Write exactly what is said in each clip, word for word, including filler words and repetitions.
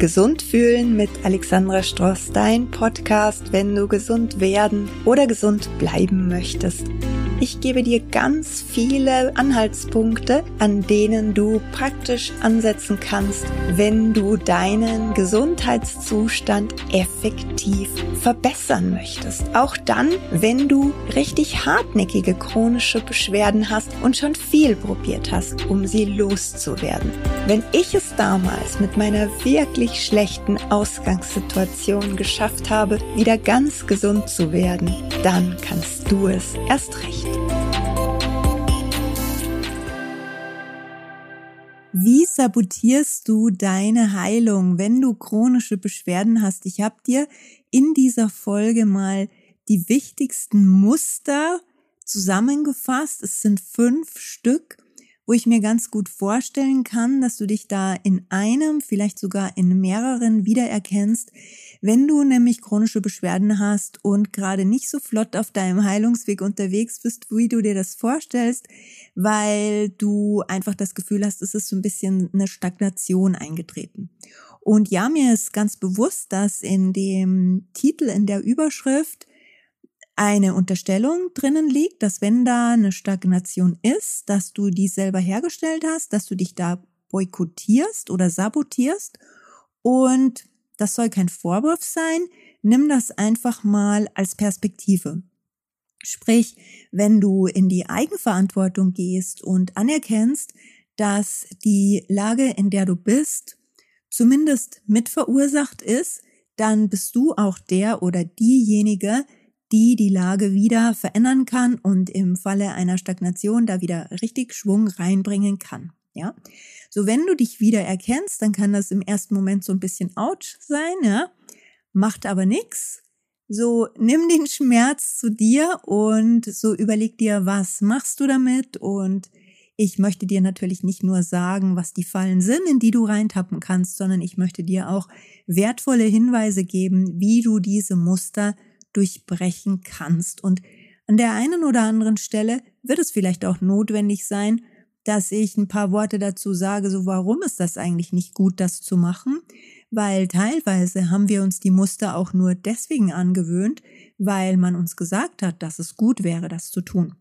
Gesund fühlen mit Alexandra Stross, dein Podcast, wenn du gesund werden oder gesund bleiben möchtest. Ich gebe dir ganz viele Anhaltspunkte, an denen du praktisch ansetzen kannst, wenn du deinen Gesundheitszustand effektiv verbessern möchtest. Auch dann, wenn du richtig hartnäckige chronische Beschwerden hast und schon viel probiert hast, um sie loszuwerden. Wenn ich es damals mit meiner wirklich schlechten Ausgangssituation geschafft habe, wieder ganz gesund zu werden, dann kannst du es erst recht. Wie sabotierst du deine Heilung, wenn du chronische Beschwerden hast? Ich habe dir in dieser Folge mal die wichtigsten Muster zusammengefasst. Es sind fünf Stück, wo ich mir ganz gut vorstellen kann, dass du dich da in einem, vielleicht sogar in mehreren wiedererkennst, wenn du nämlich chronische Beschwerden hast und gerade nicht so flott auf deinem Heilungsweg unterwegs bist, wie du dir das vorstellst, weil du einfach das Gefühl hast, es ist so ein bisschen eine Stagnation eingetreten. Und ja, mir ist ganz bewusst, dass in dem Titel, in der Überschrift eine Unterstellung drinnen liegt, dass wenn da eine Stagnation ist, dass du die selber hergestellt hast, dass du dich da boykottierst oder sabotierst. Und das soll kein Vorwurf sein, nimm das einfach mal als Perspektive. Sprich, wenn du in die Eigenverantwortung gehst und anerkennst, dass die Lage, in der du bist, zumindest mitverursacht ist, dann bist du auch der oder diejenige, die die Lage wieder verändern kann und im Falle einer Stagnation da wieder richtig Schwung reinbringen kann. Ja, so wenn du dich wieder erkennst, dann kann das im ersten Moment so ein bisschen ouch sein, ja, macht aber nichts. So nimm den Schmerz zu dir und so überleg dir, was machst du damit? Und ich möchte dir natürlich nicht nur sagen, was die Fallen sind, in die du reintappen kannst, sondern ich möchte dir auch wertvolle Hinweise geben, wie du diese Muster durchbrechen kannst. Und an der einen oder anderen Stelle wird es vielleicht auch notwendig sein, dass ich ein paar Worte dazu sage, so warum ist das eigentlich nicht gut, das zu machen? Weil teilweise haben wir uns die Muster auch nur deswegen angewöhnt, weil man uns gesagt hat, dass es gut wäre, das zu tun.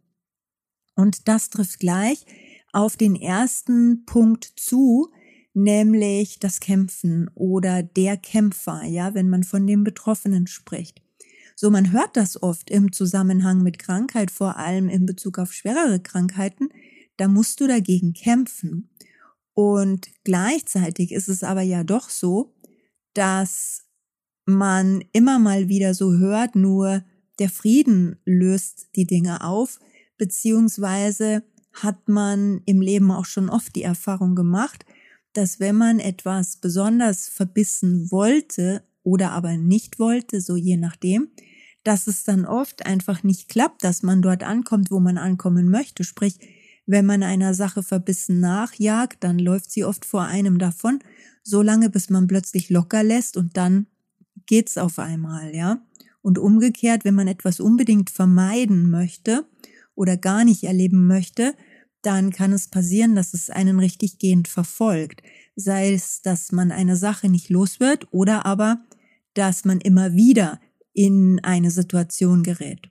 Und das trifft gleich auf den ersten Punkt zu, nämlich das Kämpfen oder der Kämpfer, ja, wenn man von dem Betroffenen spricht. So, man hört das oft im Zusammenhang mit Krankheit, vor allem in Bezug auf schwerere Krankheiten, da musst du dagegen kämpfen. Und gleichzeitig ist es aber ja doch so, dass man immer mal wieder so hört, nur der Frieden löst die Dinge auf, beziehungsweise hat man im Leben auch schon oft die Erfahrung gemacht, dass wenn man etwas besonders verbissen wollte oder aber nicht wollte, so je nachdem, dass es dann oft einfach nicht klappt, dass man dort ankommt, wo man ankommen möchte. Sprich, wenn man einer Sache verbissen nachjagt, dann läuft sie oft vor einem davon, so lange, bis man plötzlich locker lässt und dann geht's auf einmal, ja. Und umgekehrt, wenn man etwas unbedingt vermeiden möchte oder gar nicht erleben möchte, dann kann es passieren, dass es einen richtig gehend verfolgt. Sei es, dass man eine Sache nicht los wird oder aber, dass man immer wieder in eine Situation gerät.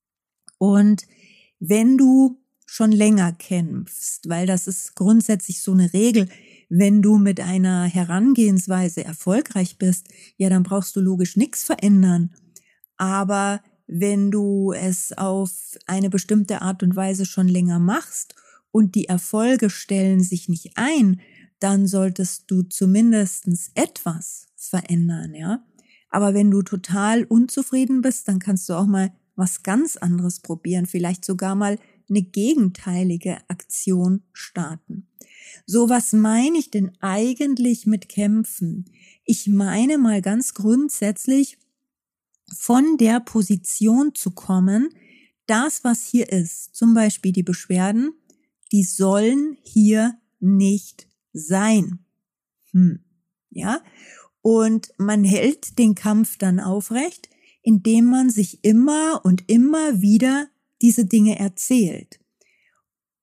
Und wenn du schon länger kämpfst, weil das ist grundsätzlich so eine Regel, wenn du mit einer Herangehensweise erfolgreich bist, ja, dann brauchst du logisch nichts verändern. Aber wenn du es auf eine bestimmte Art und Weise schon länger machst und die Erfolge stellen sich nicht ein, dann solltest du zumindest etwas verändern, ja. Aber wenn du total unzufrieden bist, dann kannst du auch mal was ganz anderes probieren, vielleicht sogar mal eine gegenteilige Aktion starten. So, was meine ich denn eigentlich mit Kämpfen? Ich meine mal ganz grundsätzlich, von der Position zu kommen, das, was hier ist, zum Beispiel die Beschwerden, die sollen hier nicht sein. Hm. Ja? Und man hält den Kampf dann aufrecht, indem man sich immer und immer wieder diese Dinge erzählt.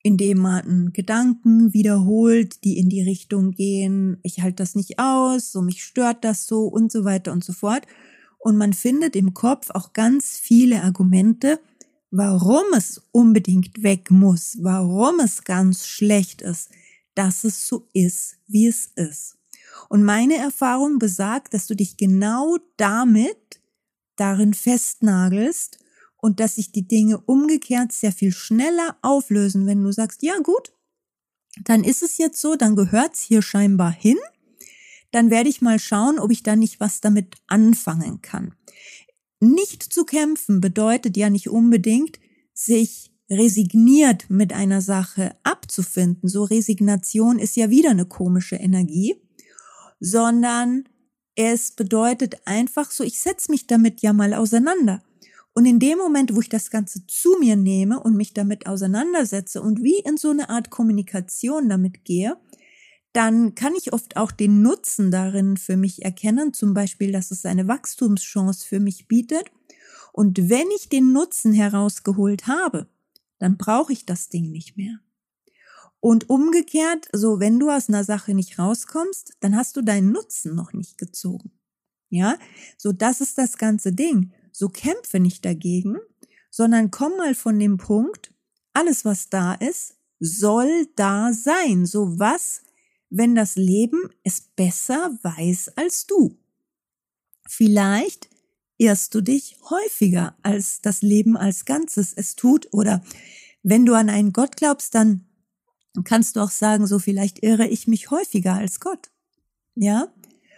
indem man Gedanken wiederholt, die in die Richtung gehen, ich halte das nicht aus, so mich stört das so und so weiter und so fort. Und man findet im Kopf auch ganz viele Argumente, warum es unbedingt weg muss, warum es ganz schlecht ist, dass es so ist, wie es ist. Und meine Erfahrung besagt, dass du dich genau damit darin festnagelst und dass sich die Dinge umgekehrt sehr viel schneller auflösen, wenn du sagst, ja gut, dann ist es jetzt so, dann gehört's hier scheinbar hin, dann werde ich mal schauen, ob ich da nicht was damit anfangen kann. Nicht zu kämpfen bedeutet ja nicht unbedingt, sich resigniert mit einer Sache abzufinden. So Resignation ist ja wieder eine komische Energie, sondern es bedeutet einfach so, ich setze mich damit ja mal auseinander. Und in dem Moment, wo ich das Ganze zu mir nehme und mich damit auseinandersetze und wie in so eine Art Kommunikation damit gehe, dann kann ich oft auch den Nutzen darin für mich erkennen, zum Beispiel, dass es eine Wachstumschance für mich bietet. Und wenn ich den Nutzen herausgeholt habe, dann brauche ich das Ding nicht mehr. Und umgekehrt, so wenn du aus einer Sache nicht rauskommst, dann hast du deinen Nutzen noch nicht gezogen. Ja, so das ist das ganze Ding. So kämpfe nicht dagegen, sondern komm mal von dem Punkt, alles was da ist, soll da sein. So was, wenn das Leben es besser weiß als du. Vielleicht irrst du dich häufiger, als das Leben als Ganzes es tut. Oder wenn du an einen Gott glaubst, dann kannst du auch sagen, so vielleicht irre ich mich häufiger als Gott. Ja?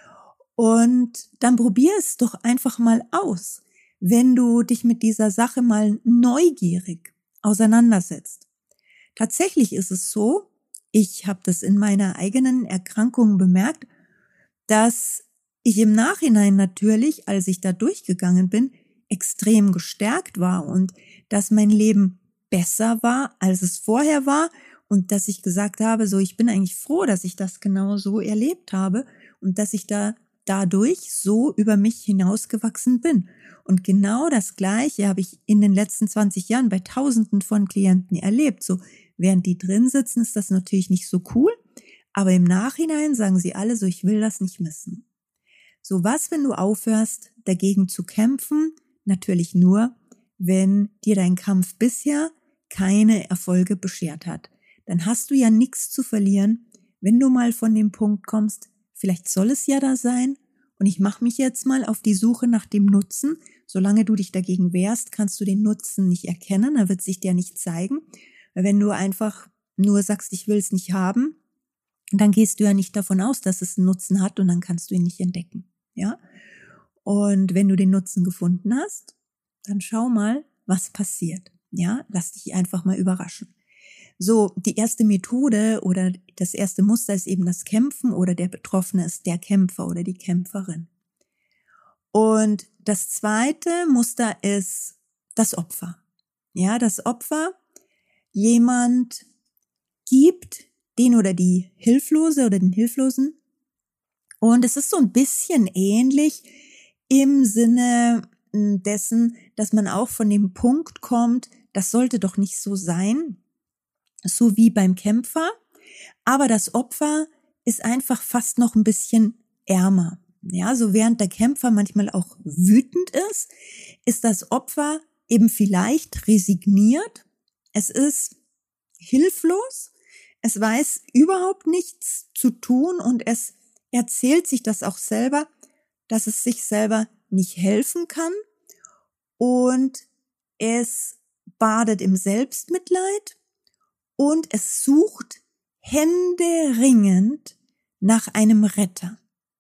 Und dann probier es doch einfach mal aus, wenn du dich mit dieser Sache mal neugierig auseinandersetzt. Tatsächlich ist es so, ich habe das in meiner eigenen Erkrankung bemerkt, dass ich im Nachhinein natürlich, als ich da durchgegangen bin, extrem gestärkt war und dass mein Leben besser war, als es vorher war und dass ich gesagt habe, so ich bin eigentlich froh, dass ich das genau so erlebt habe und dass ich da dadurch so über mich hinausgewachsen bin. Und genau das Gleiche habe ich in den letzten zwanzig Jahren bei Tausenden von Klienten erlebt. So, während die drin sitzen, ist das natürlich nicht so cool, aber im Nachhinein sagen sie alle so, ich will das nicht missen. So, was, wenn du aufhörst, dagegen zu kämpfen? Natürlich nur, wenn dir dein Kampf bisher keine Erfolge beschert hat. Dann hast du ja nichts zu verlieren, wenn du mal von dem Punkt kommst, vielleicht soll es ja da sein und ich mache mich jetzt mal auf die Suche nach dem Nutzen. Solange du dich dagegen wehrst, kannst du den Nutzen nicht erkennen, er wird sich dir nicht zeigen. Wenn du einfach nur sagst, ich will es nicht haben, dann gehst du ja nicht davon aus, dass es einen Nutzen hat und dann kannst du ihn nicht entdecken. Ja? Und wenn du den Nutzen gefunden hast, dann schau mal, was passiert. Ja? Lass dich einfach mal überraschen. So, die erste Methode oder das erste Muster ist eben das Kämpfen oder der Betroffene ist der Kämpfer oder die Kämpferin. Und das zweite Muster ist das Opfer. Ja, das Opfer, jemand gibt den oder die Hilflose oder den Hilflosen. Und es ist so ein bisschen ähnlich im Sinne dessen, dass man auch von dem Punkt kommt, das sollte doch nicht so sein, so wie beim Kämpfer, aber das Opfer ist einfach fast noch ein bisschen ärmer. Ja, so während der Kämpfer manchmal auch wütend ist, ist das Opfer eben vielleicht resigniert. Es ist hilflos, es weiß überhaupt nichts zu tun und es erzählt sich das auch selber, dass es sich selber nicht helfen kann und es badet im Selbstmitleid. Und es sucht händeringend nach einem Retter.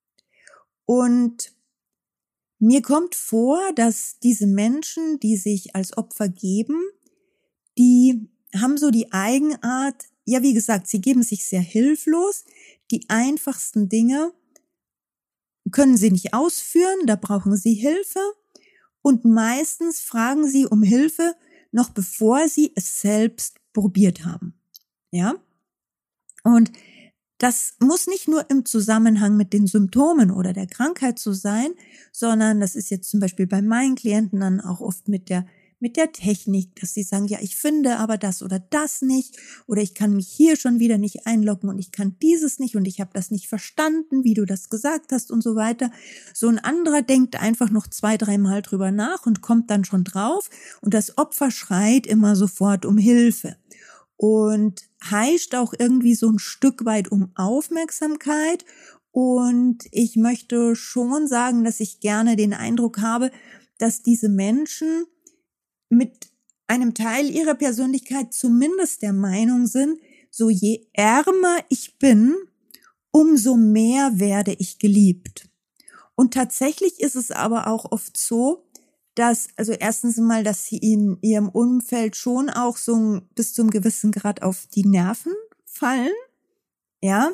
Und mir kommt vor, dass diese Menschen, die sich als Opfer geben, die haben so die Eigenart, ja wie gesagt, sie geben sich sehr hilflos. Die einfachsten Dinge können sie nicht ausführen, da brauchen sie Hilfe. Und meistens fragen sie um Hilfe, noch bevor sie es selbst probiert haben. Ja? Und das muss nicht nur im Zusammenhang mit den Symptomen oder der Krankheit so sein, sondern das ist jetzt zum Beispiel bei meinen Klienten dann auch oft mit der mit der Technik, dass sie sagen, ja, ich finde aber das oder das nicht oder ich kann mich hier schon wieder nicht einloggen und ich kann dieses nicht und ich habe das nicht verstanden, wie du das gesagt hast und so weiter. So ein anderer denkt einfach noch zwei, dreimal drüber nach und kommt dann schon drauf und das Opfer schreit immer sofort um Hilfe und heischt auch irgendwie so ein Stück weit um Aufmerksamkeit. Und ich möchte schon sagen, dass ich gerne den Eindruck habe, dass diese Menschen mit einem Teil ihrer Persönlichkeit zumindest der Meinung sind, so je ärmer ich bin, umso mehr werde ich geliebt. Und tatsächlich ist es aber auch oft so, dass, also erstens mal, dass sie in ihrem Umfeld schon auch so bis zum gewissen Grad auf die Nerven fallen, ja.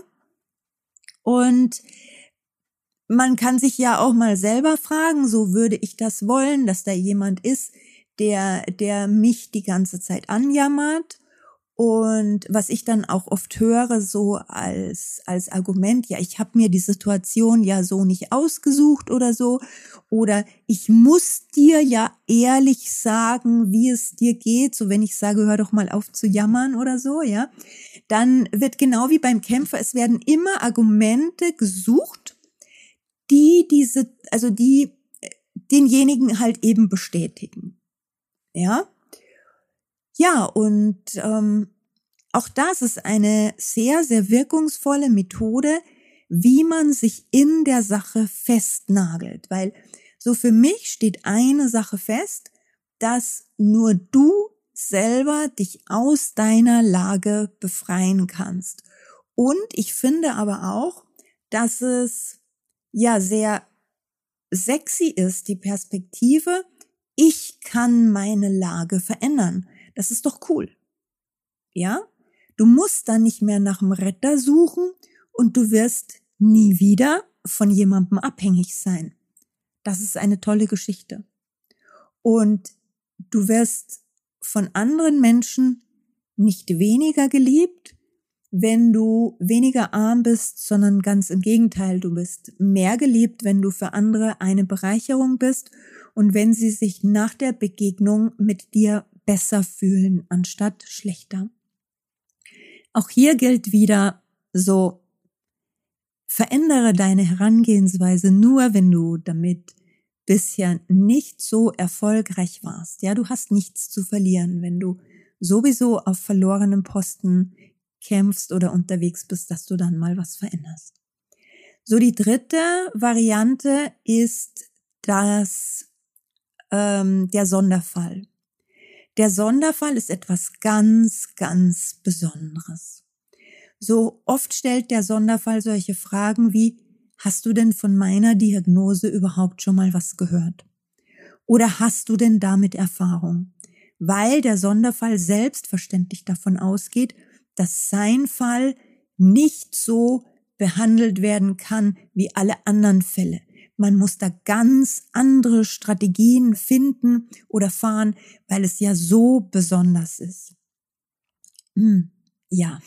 Und man kann sich ja auch mal selber fragen, so würde ich das wollen, dass da jemand ist, der, der mich die ganze Zeit anjammert. Und was ich dann auch oft höre, so als, als Argument, ja, ich habe mir die Situation ja so nicht ausgesucht oder so. Oder ich muss dir ja ehrlich sagen, wie es dir geht. So wenn ich sage, hör doch mal auf zu jammern oder so, ja. Dann wird genau wie beim Kämpfer, es werden immer Argumente gesucht, die diese, also die denjenigen halt eben bestätigen. Ja. Ja, und ähm, auch das ist eine sehr, sehr wirkungsvolle Methode, wie man sich in der Sache festnagelt. Weil so für mich steht eine Sache fest, dass nur du selber dich aus deiner Lage befreien kannst. Und ich finde aber auch, dass es ja sehr sexy ist, die Perspektive, ich kann meine Lage verändern. Das ist doch cool. Ja? Du musst dann nicht mehr nach dem Retter suchen und du wirst nie wieder von jemandem abhängig sein. Das ist eine tolle Geschichte. Und du wirst von anderen Menschen nicht weniger geliebt, wenn du weniger arm bist, sondern ganz im Gegenteil, du bist mehr geliebt, wenn du für andere eine Bereicherung bist und wenn sie sich nach der Begegnung mit dir besser fühlen, anstatt schlechter. Auch hier gilt wieder so, verändere deine Herangehensweise nur, wenn du damit bisher nicht so erfolgreich warst. Ja, du hast nichts zu verlieren, wenn du sowieso auf verlorenem Posten kämpfst oder unterwegs bist, dass du dann mal was veränderst. So, die dritte Variante ist das, ähm, der Sonderfall. Der Sonderfall ist etwas ganz, ganz Besonderes. So oft stellt der Sonderfall solche Fragen wie, hast du denn von meiner Diagnose überhaupt schon mal was gehört? Oder hast du denn damit Erfahrung? Weil der Sonderfall selbstverständlich davon ausgeht, dass sein Fall nicht so behandelt werden kann wie alle anderen Fälle. Man muss da ganz andere Strategien finden oder fahren, weil es ja so besonders ist. Hm, ja,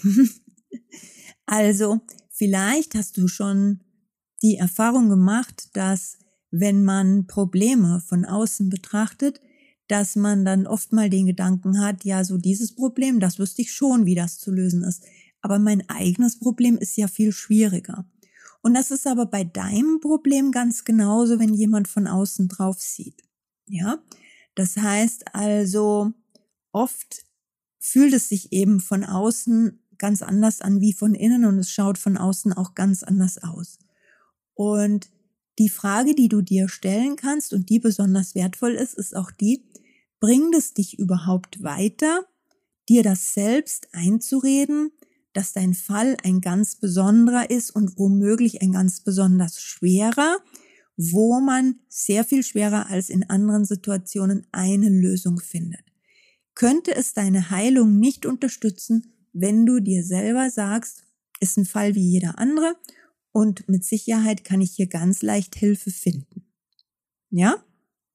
also vielleicht hast du schon die Erfahrung gemacht, dass wenn man Probleme von außen betrachtet, dass man dann oft mal den Gedanken hat, ja, so dieses Problem, das wüsste ich schon, wie das zu lösen ist. Aber mein eigenes Problem ist ja viel schwieriger. Und das ist aber bei deinem Problem ganz genauso, wenn jemand von außen drauf sieht. Ja, das heißt also, oft fühlt es sich eben von außen ganz anders an wie von innen und es schaut von außen auch ganz anders aus. Und die Frage, die du dir stellen kannst und die besonders wertvoll ist, ist auch die, bringt es dich überhaupt weiter, dir das selbst einzureden, dass dein Fall ein ganz besonderer ist und womöglich ein ganz besonders schwerer, wo man sehr viel schwerer als in anderen Situationen eine Lösung findet. Könnte es deine Heilung nicht unterstützen, wenn du dir selber sagst, ist ein Fall wie jeder andere und mit Sicherheit kann ich hier ganz leicht Hilfe finden. Ja?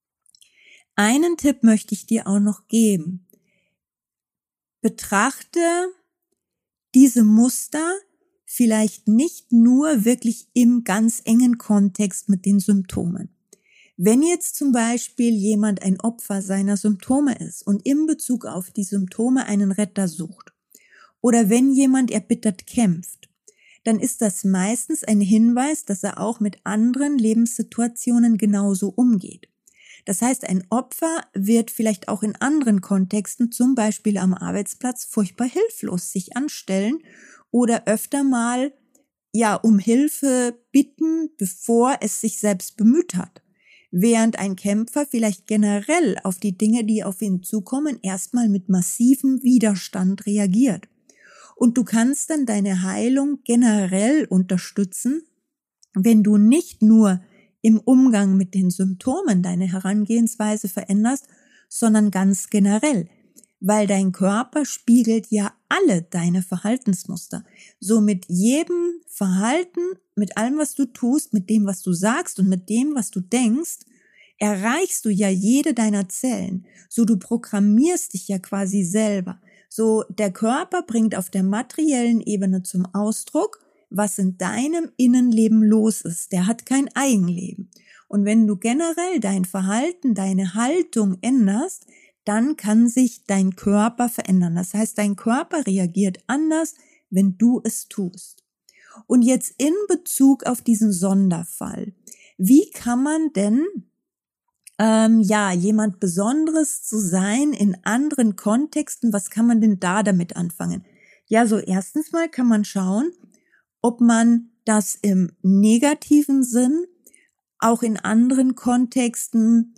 Einen Tipp möchte ich dir auch noch geben. Betrachte diese Muster vielleicht nicht nur wirklich im ganz engen Kontext mit den Symptomen. Wenn jetzt zum Beispiel jemand ein Opfer seiner Symptome ist und in Bezug auf die Symptome einen Retter sucht, oder wenn jemand erbittert kämpft, dann ist das meistens ein Hinweis, dass er auch mit anderen Lebenssituationen genauso umgeht. Das heißt, ein Opfer wird vielleicht auch in anderen Kontexten, zum Beispiel am Arbeitsplatz, furchtbar hilflos sich anstellen oder öfter mal ja um Hilfe bitten, bevor es sich selbst bemüht hat. Während ein Kämpfer vielleicht generell auf die Dinge, die auf ihn zukommen, erstmal mit massivem Widerstand reagiert. Und du kannst dann deine Heilung generell unterstützen, wenn du nicht nur im Umgang mit den Symptomen deine Herangehensweise veränderst, sondern ganz generell. Weil dein Körper spiegelt ja alle deine Verhaltensmuster. So mit jedem Verhalten, mit allem, was du tust, mit dem, was du sagst und mit dem, was du denkst, erreichst du ja jede deiner Zellen. So du programmierst dich ja quasi selber. So der Körper bringt auf der materiellen Ebene zum Ausdruck, was in deinem Innenleben los ist. Der hat kein Eigenleben. Und wenn du generell dein Verhalten, deine Haltung änderst, dann kann sich dein Körper verändern. Das heißt, dein Körper reagiert anders, wenn du es tust. Und jetzt in Bezug auf diesen Sonderfall. Wie kann man denn, ähm, ja, jemand Besonderes zu sein in anderen Kontexten? Was kann man denn da damit anfangen? Ja, so erstens mal kann man schauen, ob man das im negativen Sinn auch in anderen Kontexten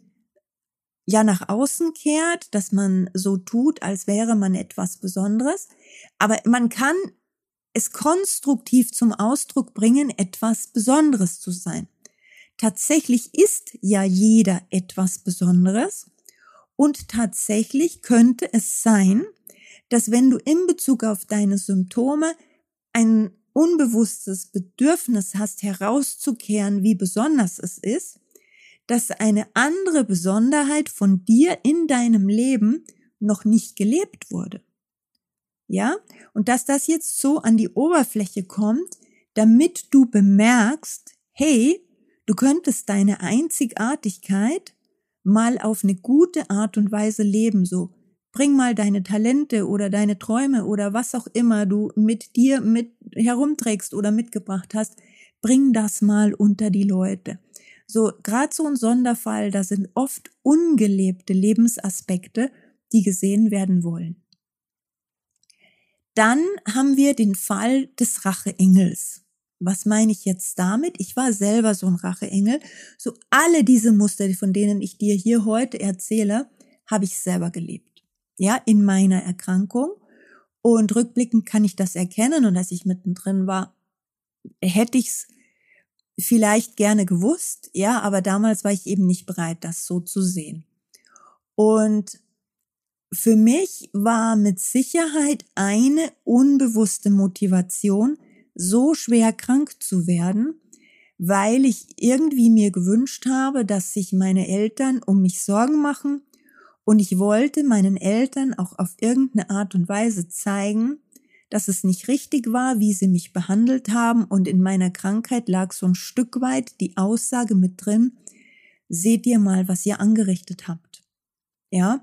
ja nach außen kehrt, dass man so tut, als wäre man etwas Besonderes. Aber man kann es konstruktiv zum Ausdruck bringen, etwas Besonderes zu sein. Tatsächlich ist ja jeder etwas Besonderes und tatsächlich könnte es sein, dass wenn du in Bezug auf deine Symptome ein unbewusstes Bedürfnis hast, herauszukehren, wie besonders es ist, dass eine andere Besonderheit von dir in deinem Leben noch nicht gelebt wurde. Ja? Und dass das jetzt so an die Oberfläche kommt, damit du bemerkst, hey, du könntest deine Einzigartigkeit mal auf eine gute Art und Weise leben, so bring mal deine Talente oder deine Träume oder was auch immer du mit dir mit herumträgst oder mitgebracht hast, bring das mal unter die Leute. So, gerade so ein Sonderfall, da sind oft ungelebte Lebensaspekte, die gesehen werden wollen. Dann haben wir den Fall des Racheengels. Was meine ich jetzt damit? Ich war selber so ein Racheengel. So alle diese Muster, von denen ich dir hier heute erzähle, habe ich selber gelebt. Ja, in meiner Erkrankung. Und rückblickend kann ich das erkennen. Und als ich mittendrin war, hätte ich es vielleicht gerne gewusst. Ja, aber damals war ich eben nicht bereit, das so zu sehen. Und für mich war mit Sicherheit eine unbewusste Motivation, so schwer krank zu werden, weil ich irgendwie mir gewünscht habe, dass sich meine Eltern um mich Sorgen machen und ich wollte meinen Eltern auch auf irgendeine Art und Weise zeigen, dass es nicht richtig war, wie sie mich behandelt haben, und in meiner Krankheit lag so ein Stück weit die Aussage mit drin, seht ihr mal, was ihr angerichtet habt. Ja?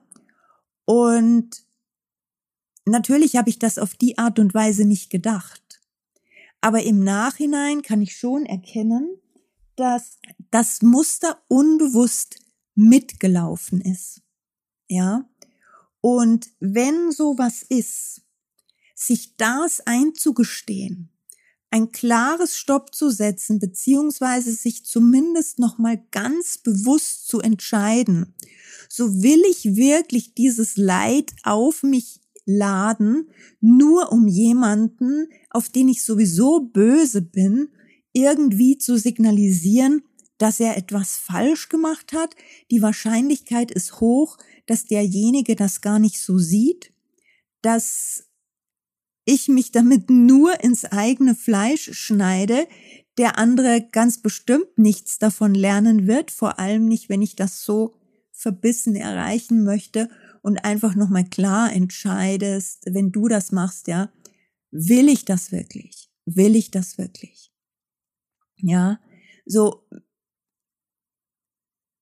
Und natürlich habe ich das auf die Art und Weise nicht gedacht. Aber im Nachhinein kann ich schon erkennen, dass das Muster unbewusst mitgelaufen ist. Ja? Und wenn sowas ist, sich das einzugestehen, ein klares Stopp zu setzen, beziehungsweise sich zumindest nochmal ganz bewusst zu entscheiden, so will ich wirklich dieses Leid auf mich laden, nur um jemanden, auf den ich sowieso böse bin, irgendwie zu signalisieren, dass er etwas falsch gemacht hat. Die Wahrscheinlichkeit ist hoch, dass derjenige das gar nicht so sieht, dass ich mich damit nur ins eigene Fleisch schneide, der andere ganz bestimmt nichts davon lernen wird, vor allem nicht, wenn ich das so verbissen erreichen möchte und einfach nochmal klar entscheidest, wenn du das machst, ja, will ich das wirklich? Will ich das wirklich? Ja, so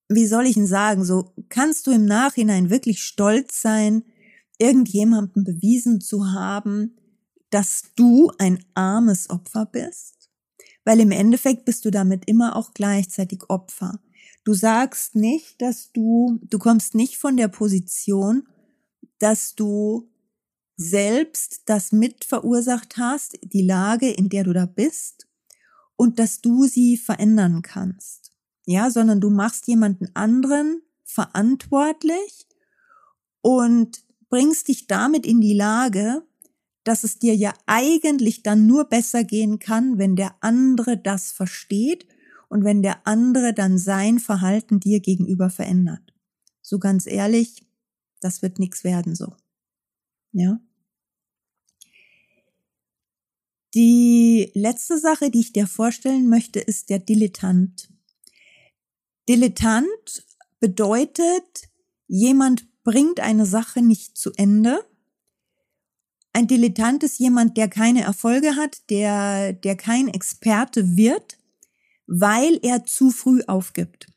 wie soll ich denn sagen, so kannst du im Nachhinein wirklich stolz sein, irgendjemandem bewiesen zu haben, dass du ein armes Opfer bist? Weil im Endeffekt bist du damit immer auch gleichzeitig Opfer. Du sagst nicht, dass du, du kommst nicht von der Position, dass du selbst das mit verursacht hast, die Lage, in der du da bist, und dass du sie verändern kannst. Ja, sondern du machst jemanden anderen verantwortlich und bringst dich damit in die Lage, dass es dir ja eigentlich dann nur besser gehen kann, wenn der andere das versteht und wenn der andere dann sein Verhalten dir gegenüber verändert. So ganz ehrlich, das wird nichts werden so. Ja. Die letzte Sache, die ich dir vorstellen möchte, ist der Dilettant. Dilettant bedeutet, jemand bringt eine Sache nicht zu Ende. Ein Dilettant ist jemand, der keine Erfolge hat, der, der kein Experte wird, weil er zu früh aufgibt.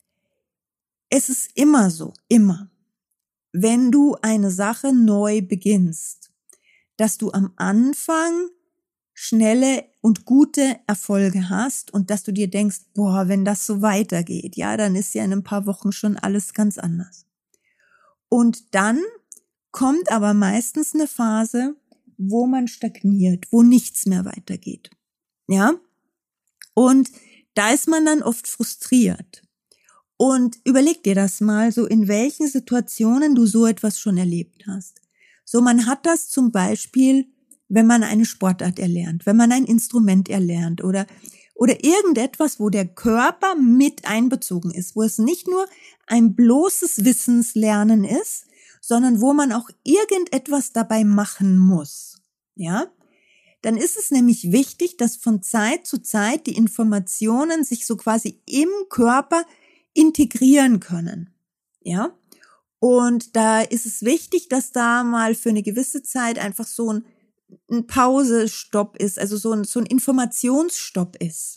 Es ist immer so, immer, wenn du eine Sache neu beginnst, dass du am Anfang schnelle und gute Erfolge hast und dass du dir denkst, boah, wenn das so weitergeht, ja, dann ist ja in ein paar Wochen schon alles ganz anders. Und dann kommt aber meistens eine Phase, wo man stagniert, wo nichts mehr weitergeht, ja, und da ist man dann oft frustriert. Und überleg dir das mal, so in welchen Situationen du so etwas schon erlebt hast. So, man hat das zum Beispiel, wenn man eine Sportart erlernt, wenn man ein Instrument erlernt oder, oder irgendetwas, wo der Körper mit einbezogen ist, wo es nicht nur ein bloßes Wissenslernen ist, sondern wo man auch irgendetwas dabei machen muss, ja? Dann ist es nämlich wichtig, dass von Zeit zu Zeit die Informationen sich so quasi im Körper integrieren können, ja? Und da ist es wichtig, dass da mal für eine gewisse Zeit einfach so ein, ein Pausestopp ist, also so ein, so ein Informationsstopp ist.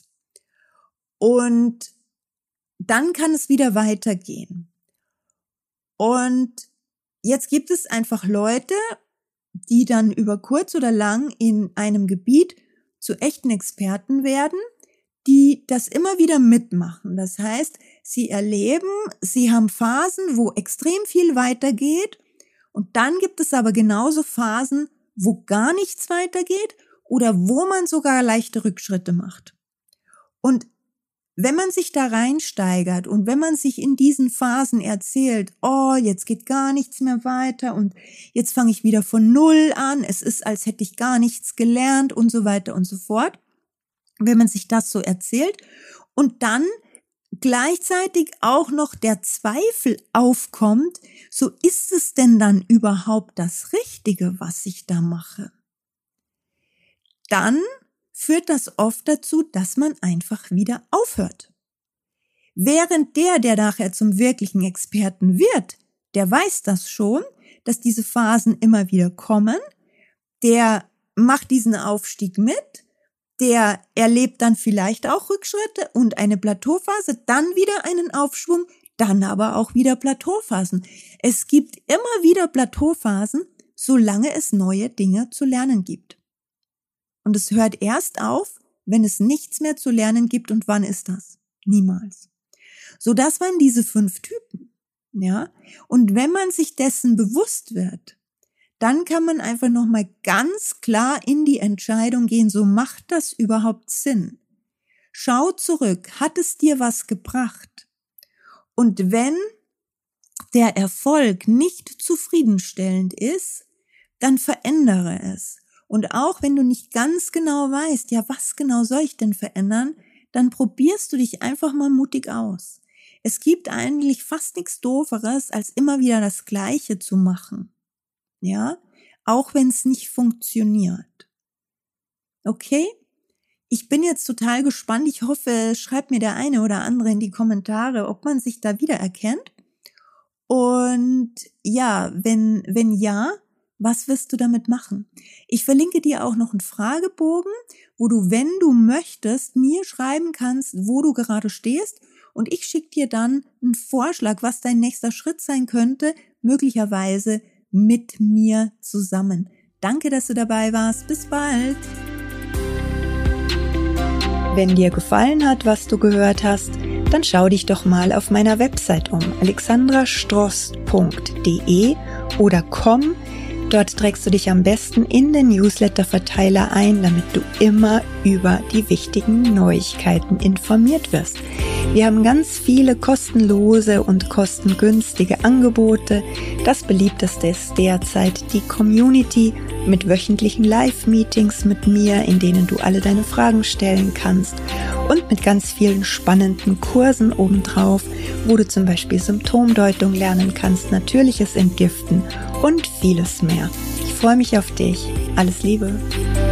Und dann kann es wieder weitergehen. Und jetzt gibt es einfach Leute, die dann über kurz oder lang in einem Gebiet zu echten Experten werden, die das immer wieder mitmachen. Das heißt, sie erleben, sie haben Phasen, wo extrem viel weitergeht und dann gibt es aber genauso Phasen, wo gar nichts weitergeht oder wo man sogar leichte Rückschritte macht. Und wenn man sich da reinsteigert und wenn man sich in diesen Phasen erzählt, oh, jetzt geht gar nichts mehr weiter und jetzt fange ich wieder von Null an, es ist, als hätte ich gar nichts gelernt und so weiter und so fort, wenn man sich das so erzählt und dann gleichzeitig auch noch der Zweifel aufkommt, so ist es denn dann überhaupt das Richtige, was ich da mache? Dann führt das oft dazu, dass man einfach wieder aufhört. Während der, der nachher zum wirklichen Experten wird, der weiß das schon, dass diese Phasen immer wieder kommen, der macht diesen Aufstieg mit, der erlebt dann vielleicht auch Rückschritte und eine Plateauphase, dann wieder einen Aufschwung, dann aber auch wieder Plateauphasen. Es gibt immer wieder Plateauphasen, solange es neue Dinge zu lernen gibt. Und es hört erst auf, wenn es nichts mehr zu lernen gibt. Und wann ist das? Niemals. So, das waren diese fünf Typen, ja. Und wenn man sich dessen bewusst wird, dann kann man einfach nochmal ganz klar in die Entscheidung gehen, so macht das überhaupt Sinn? Schau zurück, hat es dir was gebracht? Und wenn der Erfolg nicht zufriedenstellend ist, dann verändere es. Und auch wenn du nicht ganz genau weißt, ja, was genau soll ich denn verändern, dann probierst du dich einfach mal mutig aus. Es gibt eigentlich fast nichts Dooferes, als immer wieder das Gleiche zu machen. Ja, auch wenn es nicht funktioniert. Okay? Ich bin jetzt total gespannt. Ich hoffe, schreibt mir der eine oder andere in die Kommentare, ob man sich da wiedererkennt. Und ja, wenn, wenn ja, was wirst du damit machen? Ich verlinke dir auch noch einen Fragebogen, wo du, wenn du möchtest, mir schreiben kannst, wo du gerade stehst und ich schicke dir dann einen Vorschlag, was dein nächster Schritt sein könnte, möglicherweise mit mir zusammen. Danke, dass du dabei warst. Bis bald. Wenn dir gefallen hat, was du gehört hast, dann schau dich doch mal auf meiner Website um, alexandra strost punkt de oder komm. Dort trägst du dich am besten in den Newsletter-Verteiler ein, damit du immer über die wichtigen Neuigkeiten informiert wirst. Wir haben ganz viele kostenlose und kostengünstige Angebote. Das beliebteste ist derzeit die Community mit wöchentlichen Live-Meetings mit mir, in denen du alle deine Fragen stellen kannst und mit ganz vielen spannenden Kursen obendrauf, wo du zum Beispiel Symptomdeutung lernen kannst, natürliches Entgiften und vieles mehr. Ich freue mich auf dich. Alles Liebe.